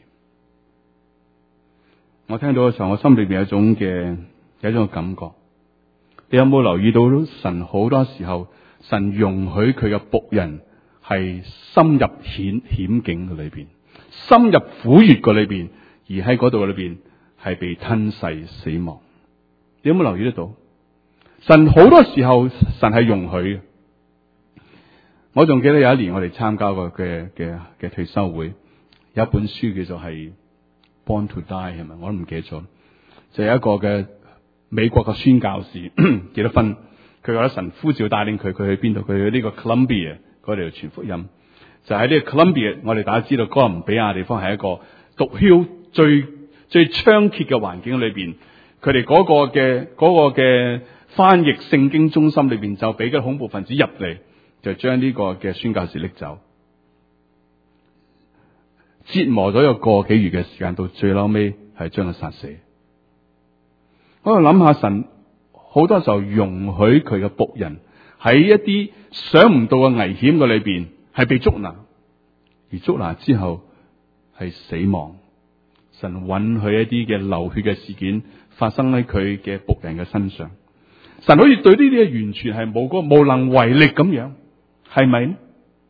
我聽到嘅時候，我心裏邊有一種感覺。你有冇留意到神好多時候，神容許佢嘅僕人係深入險境嘅裏邊，深入苦穴嘅裏邊，而喺嗰度裏邊係被吞噬死亡。你有冇留意得到？神好多時候神係容許嘅。我仲記得有一年我哋參加過嘅退休會，有一本書叫做係 Born to Die 係咪？我都唔記得咗。就有一個嘅美國嘅宣教士結咗婚，佢覺得神呼召帶領佢去邊度？佢去呢個 Columbia 嗰度傳福音。就喺呢個 Columbia， 我哋大家知道哥倫比亞地方係一個毒梟最猖獗嘅環境裏邊，佢哋嗰個嘅翻譯聖經中心裏邊就俾個恐怖分子入嚟，就將呢個嘅宣教士拎走，折磨咗有個幾月嘅時間，到最後尾係將佢殺死。我諗下，神好多時候容許佢嘅僕人喺一啲想唔到嘅危險嘅裏邊係被捉拿，而捉拿之後係死亡。神允許一啲嘅流血嘅事件發生喺佢嘅僕人嘅身上。神好似對呢啲嘢完全係無能為力咁樣，係咪呢？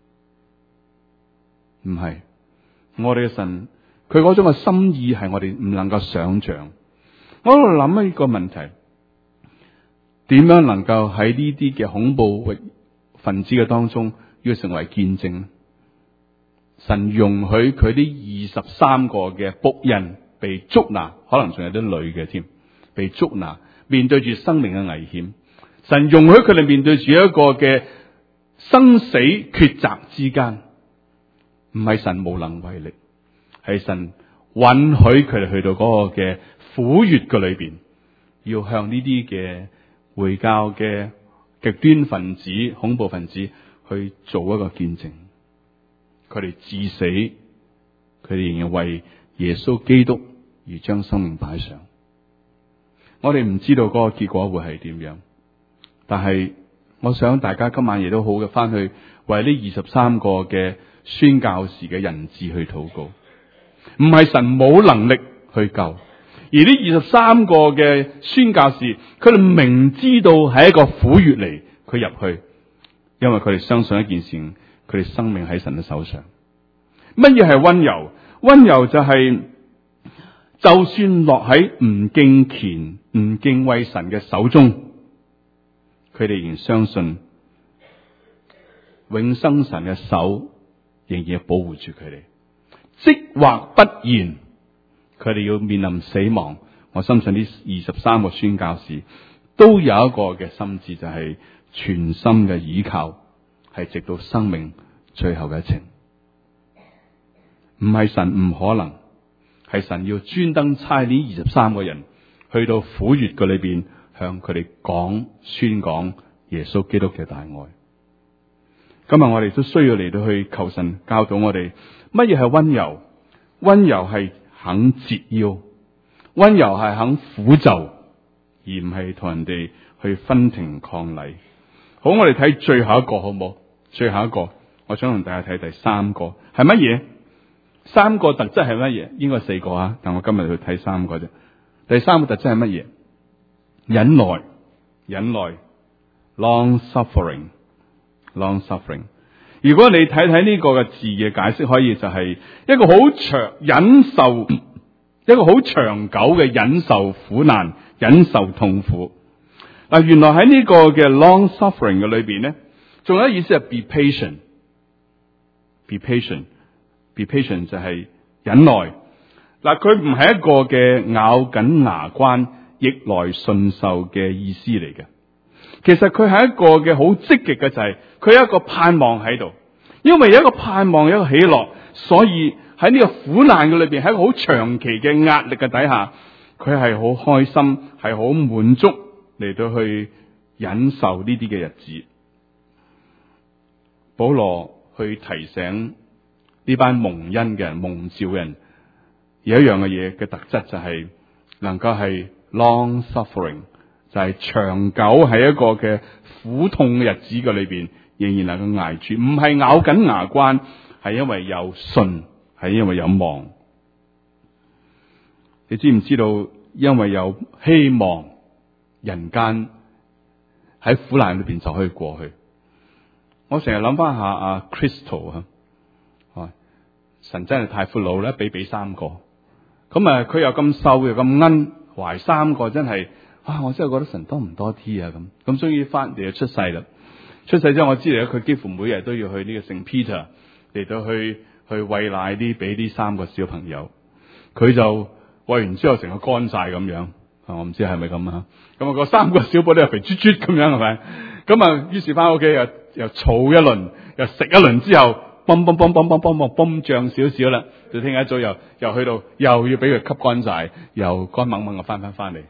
唔係，我哋嘅神佢嗰種嘅心意係我哋唔能夠想象。我喺度諗一個問題，點樣能夠喺呢啲嘅恐怖分子嘅當中要成為見證？神容許佢啲23個嘅僕人被捉拿，可能仲有啲女嘅添，被捉拿，面對住生命嘅危險。神容許佢哋面對住一個嘅生死抉擇之間，唔係神無能為力，係神允許佢哋去到嗰個嘅苦穴嘅裏邊，要向呢啲嘅回教嘅極端分子、恐怖分子去做一個見證。佢哋至死，佢哋仍然為耶穌基督而將生命擺上。我哋唔知道嗰個結果會係點樣，但係我想大家今晚亦都好嘅，翻去為呢23個嘅宣教士嘅人質去禱告。唔係神冇能力去救，而呢23個嘅宣教士，佢哋明知道係一個苦穴嚟，佢入去，因為佢哋相信一件事，佢哋生命喺神嘅手上。乜嘢係溫柔？溫柔就係就算落喺唔敬虔、唔敬畏神嘅手中，佢哋仍然相信永生神嘅手仍然保護住佢哋。即或不然，佢哋要面臨死亡，我相信呢23個宣教士都有一個嘅心志，就係全心嘅倚靠，係直到生命最後嘅一程。唔係神唔可能，係神要專登差呢23個人去到苦穴嘅裏邊，向佢哋宣講耶穌基督嘅大愛。今日我哋都需要嚟到去求神教導我哋乜嘢係溫柔。溫柔係肯折腰，溫柔係肯俯就，而唔係同人哋去分庭抗禮。好，我哋睇最後一個好唔好？最後一個，我想同大家睇第3個係乜嘢？3個特質係乜嘢？應該4個啊，但我今日去睇3個啫。第3個特質係乜嘢？忍耐 long suffering。如果你睇睇呢個嘅字嘅解釋，可以就係一個好長久嘅忍受苦難、忍受痛苦。嗱，原來喺呢個嘅 long suffering 嘅裏邊咧，仲有一意思係 be patient。 ，be patient 就係忍耐。嗱，佢唔係一個嘅咬緊牙關逆來順受嘅意思嚟嘅。其實佢係一個嘅好積極嘅，就係佢有一個盼望喺度。因為有一個盼望，有一個喜樂，所以喺呢個苦難嘅裏邊，喺一個好長期嘅壓力嘅底下，佢係好開心，係好滿足嚟到去忍受呢啲嘅日子。保羅去提醒呢班蒙恩嘅人、蒙召嘅人，有一樣嘅嘢嘅特質就係能夠係 long suffering， 就係長久喺一個嘅苦痛嘅日子嘅裏邊，仍然能夠捱住，唔係咬緊牙關，係因為有信，係因為有望。你知唔知道？因為有希望，人間喺苦難裏邊就可以過去。我成日諗翻下阿 Crystal 神真係太闊佬啦，俾3個，咁啊佢又咁瘦又咁奀，懷3個真係，我真係覺得神多唔多啲啊咁終於翻嚟就出世啦。出世之後我知道佢幾乎每日都要去呢個聖 Peter 嚟到去餵奶啲俾啲3個小朋友，佢就餵完之後成個乾晒咁樣，我唔知係咪咁啊。咁啊個3個小寶都係肥豬豬咁樣係咪？咁啊於是翻屋企又嘈一輪，又食一輪之後，嘣脹少少啦，就聽日一早又去到又要俾佢吸乾晒，又乾掹掹嘅翻嚟。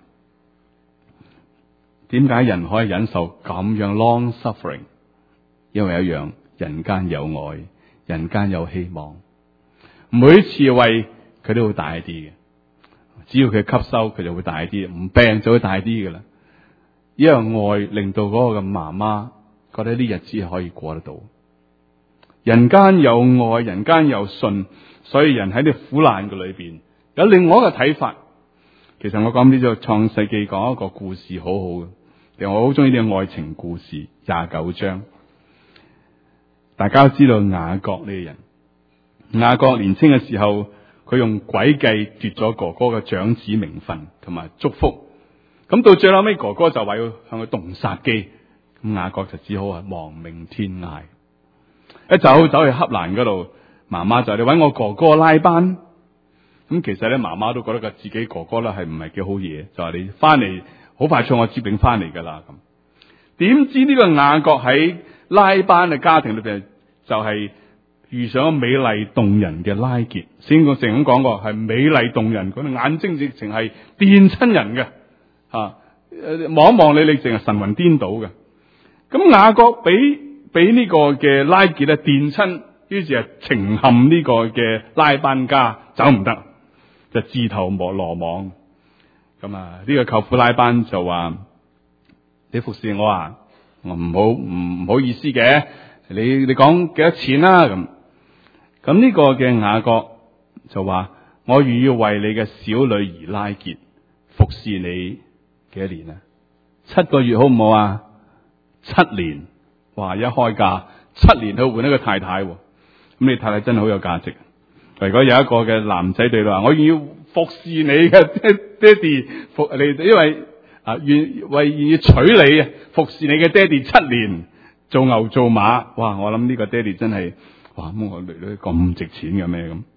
點解人可以忍受咁樣 long suffering？ 因為一樣，人間有愛，人間有希望。每一次餵佢都會大啲嘅，只要佢吸收，佢就會大啲，唔病就會大啲噶啦。因為愛令到嗰個嘅媽媽覺得呢日子可以過得到。人間有愛，人間有信，所以人喺啲苦難嘅裏邊有另外一個睇法。其實我講呢個創世記講一個故事好好嘅，其實我好中意呢個愛情故事29章。大家都知道雅各呢個人，雅各年輕嘅時候，佢用詭計奪咗哥哥嘅長子名分同埋祝福。咁到最後尾，哥哥就話要向佢動殺機，咁雅各就只好係亡命天涯。一走去黑蘭嗰度，媽媽就你搵我哥哥拉班。咁其實咧，媽媽都覺得自己哥哥咧係唔係幾好嘢，就話你翻嚟好快脆，我接應翻嚟噶啦。咁點知呢個雅各喺拉班嘅家庭裏邊，就係遇上咗美麗動人嘅拉結。先我成咁講過，係美麗動人，佢眼睛直情係電親人嘅，望一望你淨係神魂顛倒嘅。咁雅各俾呢個嘅拉結咧電親，於是係情陷呢個嘅拉班家，走唔得，就自投羅網。咁呢個舅父拉班就話：你服侍我啊，我唔好意思嘅，你講幾多錢啦？咁呢個嘅雅各就話：我願意為你嘅小女兒拉結服侍你幾多年啊？7個月好唔好啊？7年。哇！一開價7年去換一個太太，咁你太太真係好有價值。如果有一個嘅男仔對你話：我願意服侍你嘅爹哋，服你，因為願意娶你啊，服侍你嘅爹哋7年，做牛做馬。哇！我諗呢個爹哋真係，哇！咁我女女咁值錢嘅咩咁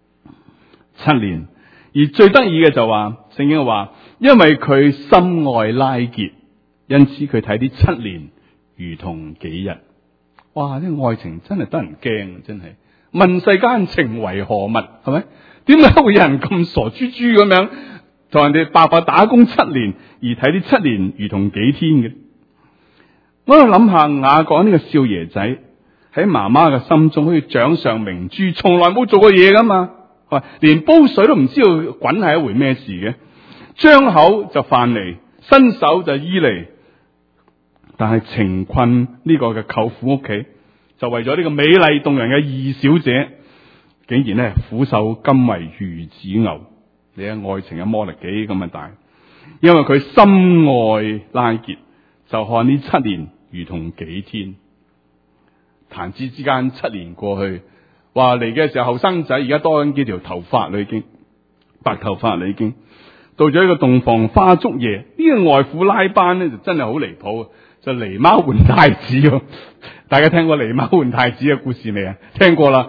？7年，而最得意嘅就話，聖經話，因為佢深愛拉結，因此佢睇啲7年如同幾日。哇！呢愛情真係得人驚，真係問世間情為何物，係咪？點解會有人咁傻豬豬咁樣同人哋白白打工7年，而睇啲7年如同幾天嘅？我喺度諗下雅各呢個少爺仔喺媽媽嘅心中好似掌上明珠，從來冇做過嘢噶嘛，連煲水都唔知道滾係一回咩事嘅，張口就飯嚟，伸手就衣嚟。但係情困呢個嘅舅父屋企，就為咗呢個美麗動人嘅二小姐，竟然咧苦受甘為孺子牛。你嘅愛情嘅魔力幾咁嘅大？因為佢深愛拉結，就看呢7年如同幾天。彈指之間7年過去，話嚟嘅時候後生仔，而家多緊幾條頭髮啦，已經白頭髮啦，已經到咗一個洞房花燭夜。呢個外父拉班咧就真係好離譜，就狸貓換太子。大家聽過狸貓換太子嘅故事未啊？聽過啦。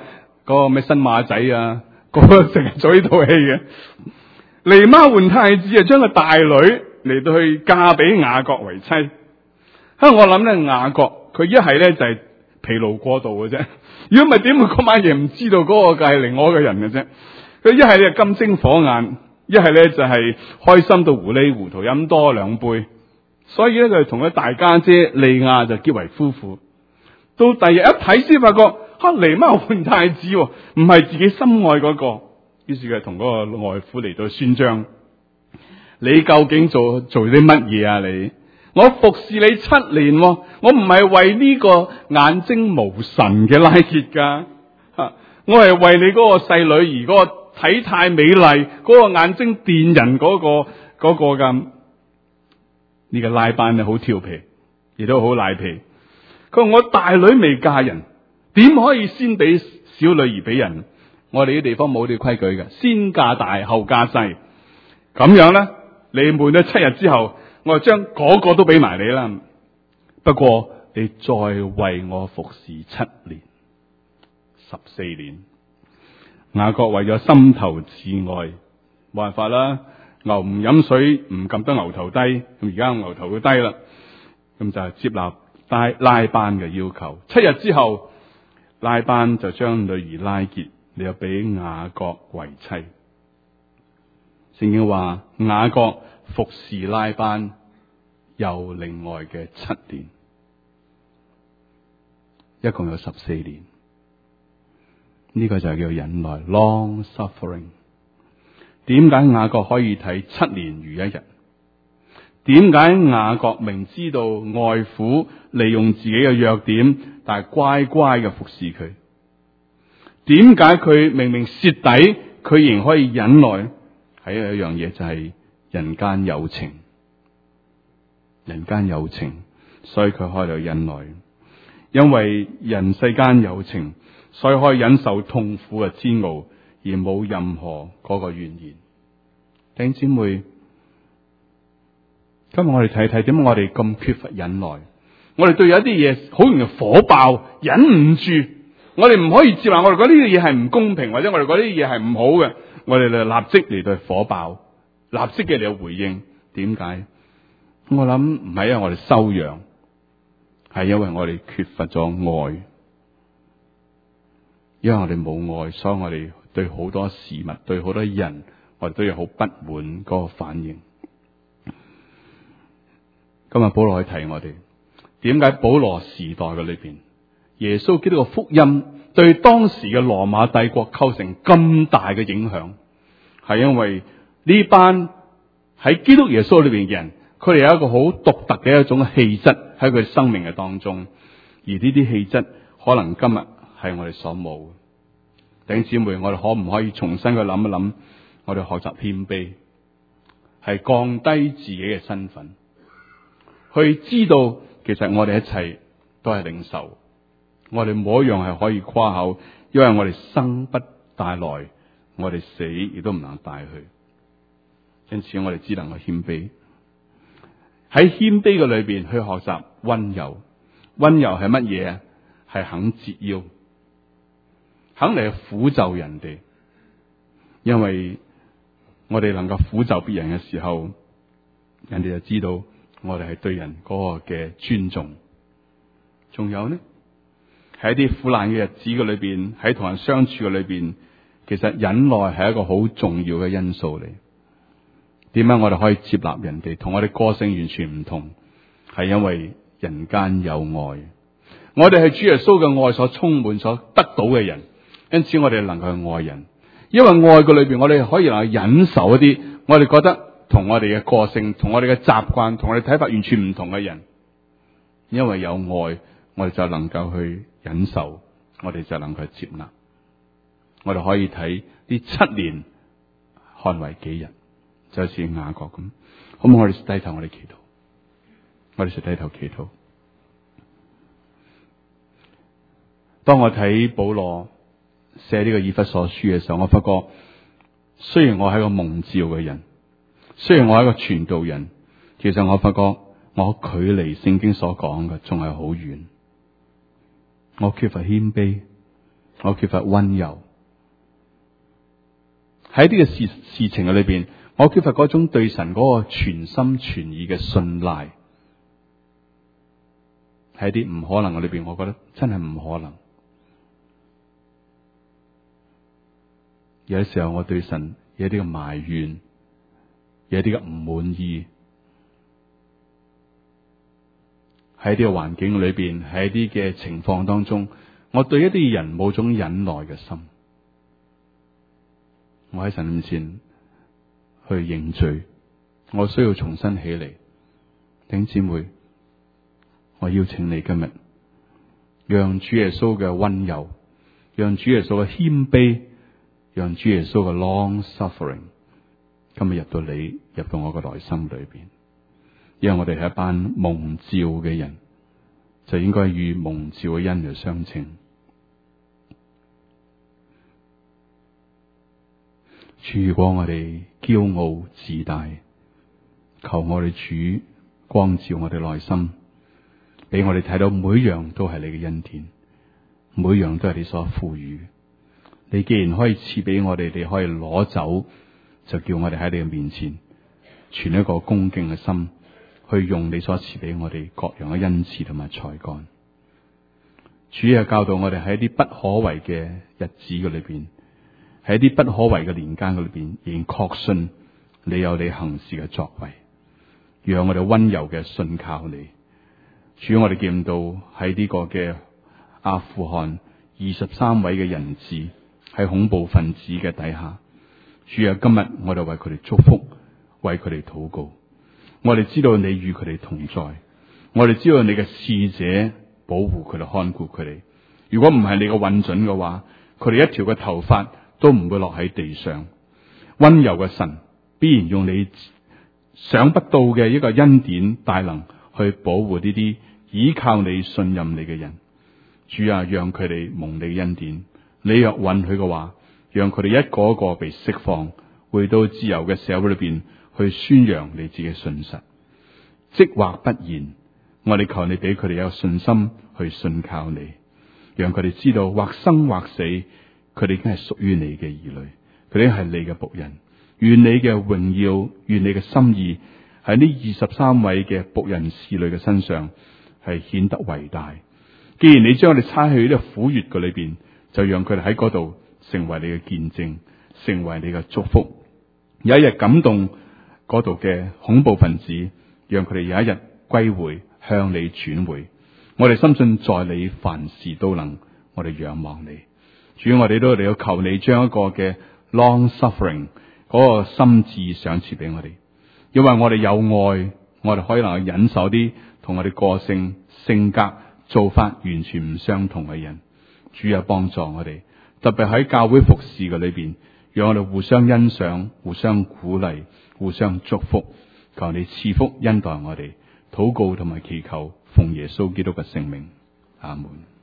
嗰個咩新馬仔啊，嗰個成日做呢套戲嘅。尼瑪換太子啊，將個大女嚟到去嫁俾雅各為妻。我諗咧，雅各佢一係咧就係疲勞過度嘅啫。如果唔係，點會嗰晚夜唔知道嗰個係另外一個人嘅啫？佢一係咧金睛火眼，一係咧就係開心到糊裏糊塗，飲多兩杯。所以咧，佢同佢大家姐利亞就結為夫婦。到第二日一睇先發覺，尼瑪換太子，唔係自己心愛嗰個。於是佢同嗰個外父嚟到宣張：你究竟做啲乜嘢啊？你我服侍你7年，我唔係為呢個眼睛無神嘅拉結噶，我係為你嗰個細女兒嗰個體態美麗、嗰個眼睛電人嗰個咁。呢個拉班咧好調皮，亦都好賴皮。佢話我大女未嫁人，點可以先俾小女兒俾人？我哋啲地方冇呢個規矩嘅，先嫁大後嫁細。咁樣咧，你悶咗7日之後，我就將嗰個都俾埋你啦。不過你再為我服侍7年、14年。雅各為咗心頭至愛，冇辦法啦。牛唔飲水唔撳得牛頭低，咁而家牛頭會低啦。咁就係接納拉班嘅要求。7日之後，拉班就將女兒拉結，你又俾雅各為妻。聖經話雅各服侍拉班有另外嘅7年，一共有14年。呢個就叫忍耐 （long suffering）。點解雅各可以睇7年如一日？點解雅各明知道外父利用自己嘅弱點，但係乖乖嘅服侍佢？點解佢明明蝕底，佢仍可以忍耐？係一樣嘢，就係人間有情。人間有情，所以佢可以忍耐。因為人世間有情，所以可以忍受痛苦嘅煎熬，而冇任何嗰個怨言。弟兄姊妹，今日我哋睇睇點解我哋咁缺乏忍耐？我哋對有一啲嘢好容易火爆，忍唔住。我哋唔可以接納，我哋覺得呢啲嘢係唔公平，或者我哋覺得呢啲嘢係唔好嘅，我哋就立即嚟到火爆，立即嘅嚟回應。點解？我諗唔係因為我哋修養，係因為我哋缺乏咗愛。因為我哋冇愛，所以我哋對好多事物、對好多人，我哋都有好不滿嗰個反應。今日保羅去提我哋，點解保羅時代嘅裏邊，耶穌基督嘅福音對當時嘅羅馬帝國構成咁大嘅影響？係因為呢班喺基督耶穌裏邊嘅人，佢哋有一個好獨特嘅一種氣質喺佢生命嘅當中，而呢啲氣質可能今日係我哋所冇。弟兄姊妹，我哋可唔可以重新去諗一諗？我哋學習謙卑，係降低自己嘅身份，去知道其實我哋一切都係領受，我哋冇一樣係可以誇口，因為我哋生不帶來，我哋死亦都唔能帶去。因此我哋只能夠謙卑，喺謙卑嘅裏邊去學習溫柔。溫柔係乜嘢啊？係肯折腰，肯嚟撫就人哋。因為我哋能夠撫就別人嘅時候，人哋就知道我哋係對人嗰個嘅尊重。仲有呢，喺一啲苦難嘅日子嘅裏邊，喺同人相處嘅裏邊，其實忍耐係一個好重要嘅因素嚟。點解我哋可以接納人哋同我哋個性完全唔同？係因為人間有愛，我哋係主耶穌嘅愛所充滿、所得到嘅人，因此我哋能夠去愛人。因為愛嘅裏邊，我哋可以能夠忍受一啲我哋覺得同我哋嘅個性、同我哋嘅習慣、同我哋睇法完全唔同嘅人。因為有愛，我哋就能夠去忍受，我哋就能夠去接納。我哋可以睇呢7年看為己日，就好似雅各咁。好唔好？我哋低頭，我哋祈禱。我哋就低頭祈禱。當我睇保羅寫呢個以弗所書嘅時候，我發覺雖然我係個蒙召嘅人，雖然我係一個傳道人，其實我發覺我距離聖經所講嘅仲係好遠。我缺乏謙卑， 我缺乏溫柔。喺呢個事情嘅裏邊，我缺乏嗰種對神嗰個全心全意嘅信賴。喺啲唔可能嘅裏邊，我覺得真係唔可能。有啲時候我對神有啲嘅埋怨，有啲嘅唔滿意。喺呢個環境裏邊，喺啲嘅情況當中，我對一啲人冇種忍耐嘅心。我喺神面前去認罪，我需要重新起嚟。弟兄姊妹，我邀請你今日，讓主耶穌嘅溫柔，讓主耶穌嘅謙卑，讓主耶穌嘅 long suffering， 今日入到我嘅內心裏邊。因為我哋係一班蒙召嘅人，就應該與蒙召嘅恩嚟相稱。主，如果我哋驕傲自大，求我哋主光照我哋內心，俾我哋睇到每樣都係你嘅恩典，每樣都係你所賦予。你既然可以賜俾我哋，你可以攞走，就叫我哋喺你嘅面前存一個恭敬嘅心，去用你所賜俾我哋各樣嘅恩賜同埋才幹。主啊，教導我哋喺一啲不可為嘅日子嘅裏邊，喺一啲不可為嘅年間嘅裏邊，仍然確信你有你行事嘅作為，讓我哋溫柔嘅信靠你。主，我哋見到喺呢個嘅阿富汗23位嘅人質喺恐怖分子嘅底下，主啊，今日我哋為佢哋祝福，為佢哋禱告。我哋知道你與佢哋同在，我哋知道你嘅使者保護佢哋，看顧佢哋。如果唔係你嘅允准嘅話，佢哋一條嘅頭髮都唔會落喺地上。溫柔嘅神必然用你想不到嘅一個恩典大能去保護呢啲依靠你、信任你嘅人。主啊，讓佢哋蒙你嘅恩典。你若允許嘅話，讓佢哋一個一個被釋放，回到自由嘅社會裏邊去宣揚你自己嘅信實。即或不然，我哋求你俾佢哋有信心去信靠你，讓佢哋知道或生或死，佢哋已經係屬於你嘅兒女，佢哋係你嘅僕人。願你嘅榮耀，願你嘅心意喺呢23位嘅僕人侍女嘅身上係顯得偉大。既然你將我哋差去呢個苦穴嘅裏邊，就讓佢哋喺嗰度成為你嘅見證，成為你嘅祝福。有一日感動嗰度嘅恐怖分子，讓佢哋有一日歸回，向你轉回。我哋深信在你凡事都能，我哋仰望你。主，我哋都嚟到求你將一個嘅 long suffering 嗰個心志賞賜俾我哋，因為我哋有愛，我哋可以能夠忍受啲同我哋個性、性格、做法完全唔相同嘅人。主啊，幫助我哋，特別喺教會服侍嘅裏邊，讓我哋互相欣賞、互相鼓勵、互相祝福。求你賜福恩待我哋，禱告同埋祈求，奉耶穌基督嘅聖名，阿門。